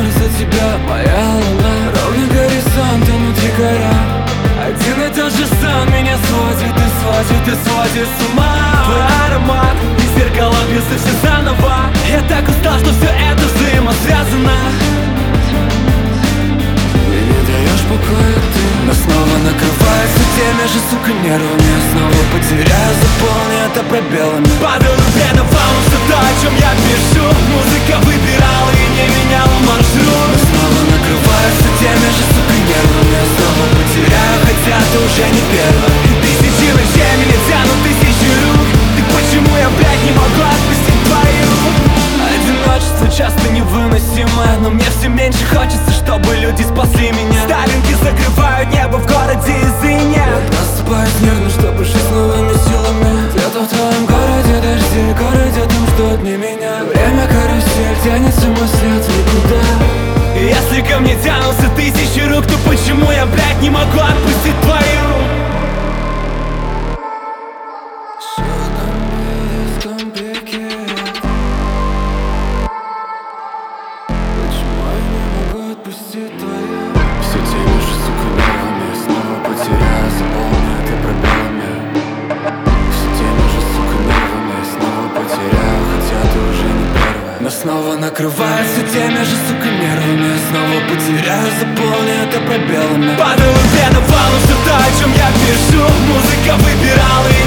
за тебя, моя луна. Ровно горизонт, внутри гора. Один и тот же сон меня сводит и сводит с ума. Твой аромат и зеркала бьются все заново. Я так устал, что все это взаимосвязано. Мне не даешь покоя ты, но снова накрывается теми же, сука, нервами. Я снова потеряю, заполни это пробелами. Падаю в бедовал, все то, о чем я пишу. Музыка выбирала и не меняла маршрут. Но снова накрывается теми же, сука, нервами. Я снова потеряю, хотя ты уже не первый. И тысячи ночей меня тянут тысячи рук. Так почему я, блядь, не могу отпустить твою? Одиночество часто невыносимое, но мне все меньше хочется, чтобы люди спасли меня. Сталинки закрывают небо в городе из иния. Я просыпаюсь нервно, чтобы жить новыми силами. Где-то в твоем городе дожди, городе там ждут не меня. Время карусель, тянется мой след в никуда. И если ко мне тянутся тысячи рук, то почему я, блядь, не могу отпустить твою? Все теми же, сука, нервами. Я снова потеряю, заполню это пробелами. Все теми же, сука, нервами. Я снова потеряю, хотя ты уже не первая. Но снова накрывается теми же, сука, нервами. Я снова потеряю, заполню это пробелами. Падаю в вену, все то, о чем я пишу. Музыка выбирала и